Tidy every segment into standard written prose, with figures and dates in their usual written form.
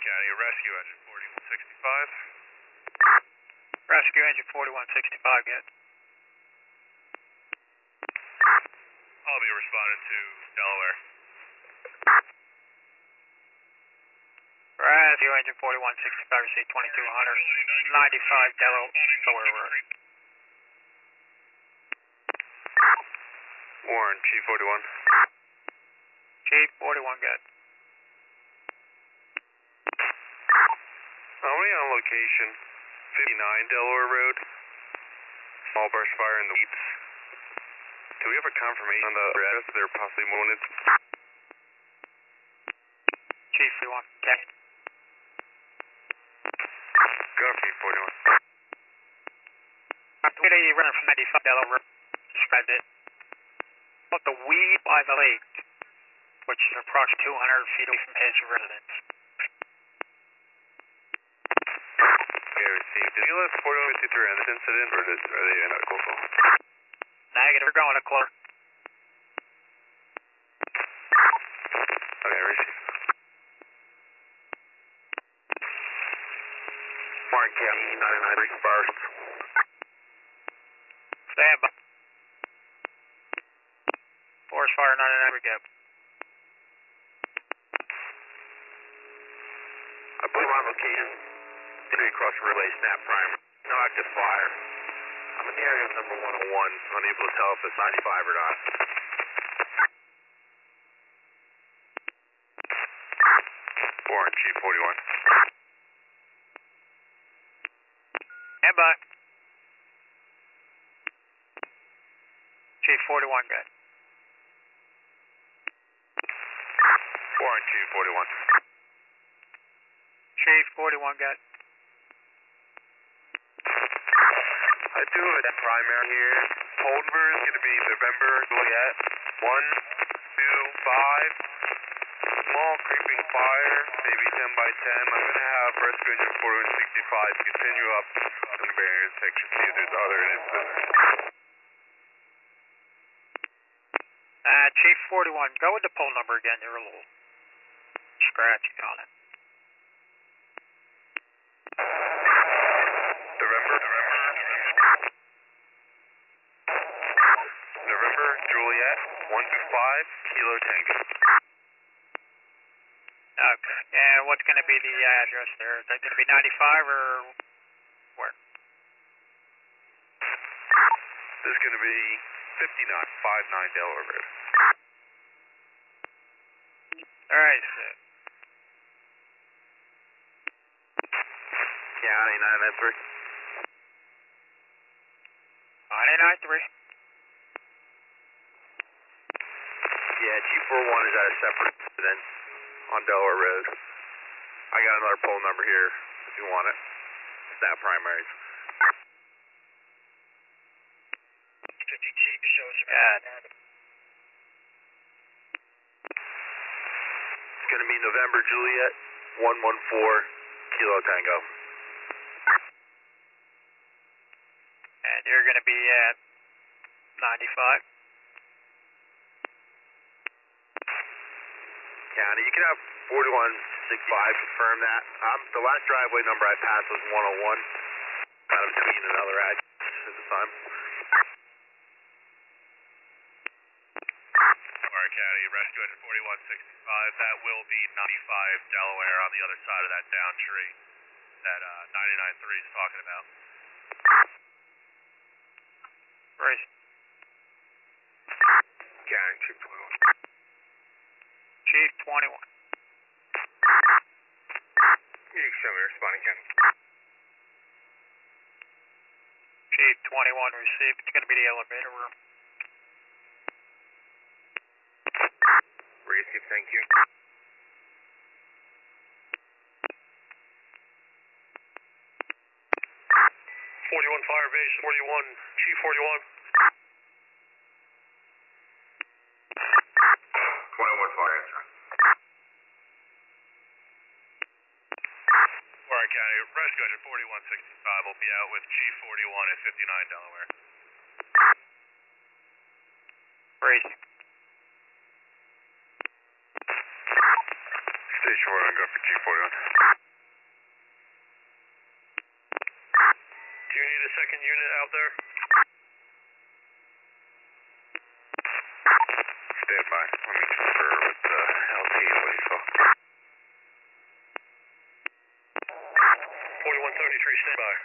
County, rescue engine 4165. Rescue engine 4165, get. I'll be responding to Delaware. Rescue engine 4165, receive 2295 Delaware Road. Warren, Chief 41. Chief 41, get. Only on location 59 Delaware Road. Small brush fire in the weeds. Do we have a confirmation on the address that they're possibly wounded? Chief 41, get. Go, Chief 41. Activity running from 95 Delaware Road. Described it. About the weed by the lake, which is approximately 200 feet away from his residence. Okay, received. Did you list 4153 on this incident, or are they in medical call? Negative, we're going to Clark. Okay, received. Mark County, 993 first. Stand by. Forest fire 99, get. I believe on location, across relay snap primer. No active fire. I'm in the area of number 101, unable to tell if it's 95 or not. Warren, Chief 41. Stand by. Chief 41, get. Warren, Chief 41. Chief 41, get. I do have a primary here. Hold number is going to be November Juliet 125. Small creeping fire, maybe 10 by 10. I'm going to have rescue engine 4165 continue up the barriers section, see if there's other incidents. Chief 41, go with the poll number again. You're a little scratchy on it. November Juliet 125 Kilo Tango. Okay. And what's going to be the address there? Is that going to be 95 or where? This is going to be 59 Delaware Road. All right. So. County 993. 993. Yeah, Chief 41 is at a separate incident on Delaware Road. I got another poll number here if you want it. Snap primaries. 50T to show us bad. It's going to be November Juliet 114 Kilo Tango. And you're going to be at 95. County, you can have 4165 confirm that. The last driveway number I passed was 101. Kind of between another address at the time. Alright, County, rescue engine 4165. That will be 95 Delaware on the other side of that down tree that 993 is talking about. Right. County, Chief 21. Chief 21. You can show me responding, County. Chief 21 received. It's going to be the elevator room. Received, thank you. 41 Fire Base, 41, Chief 41. 21 Fire Answer. Warren County, rescue engine 4165 will be out with Chief 41 at 59 Delaware. Racing. Section 41, go for G41. Do you need a second unit out there? Stand by. Let me confer with the LT Lethal. 4173, stand by.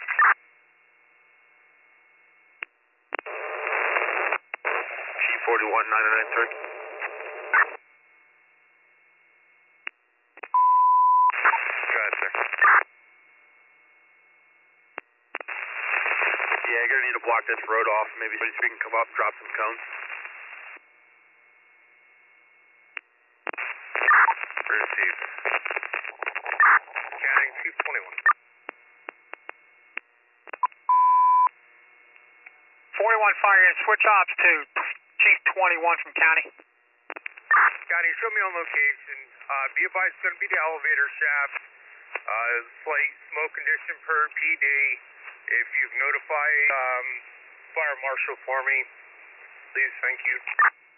G41, 993. Go ahead, sir. Yeah, you're going to need to block this road off. Maybe so we can come up, drop some cones. Received. Counting 221. 41 fire unit, switch ops to Chief 21 from County. County, show me on location. Be advised, it's going to be the elevator shaft. Slight smoke condition per PD. If you've notified fire marshal for me, please, thank you.